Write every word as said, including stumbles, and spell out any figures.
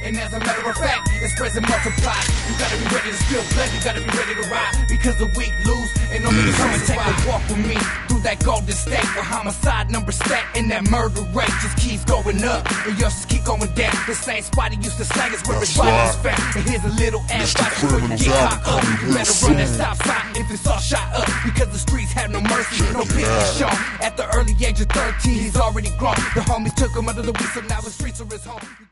And as a matter of fact, it spreads and multiplies. You gotta be ready to spill blood, you gotta be ready to ride. Because the weak lose, and no niggas come and take a walk with me through that golden state where homicide number stacked and that murder rate just keeps going up. And yours just keep going down. The same spot he used to slang is where his violence found. And here's a little ass fight before you get caught up. You better run that stop sign if it's all shot up. Because the streets have no mercy, no pity shown. At the early age of thirteen, he's already grown. The homies took him under the wheel, so now the streets are his home.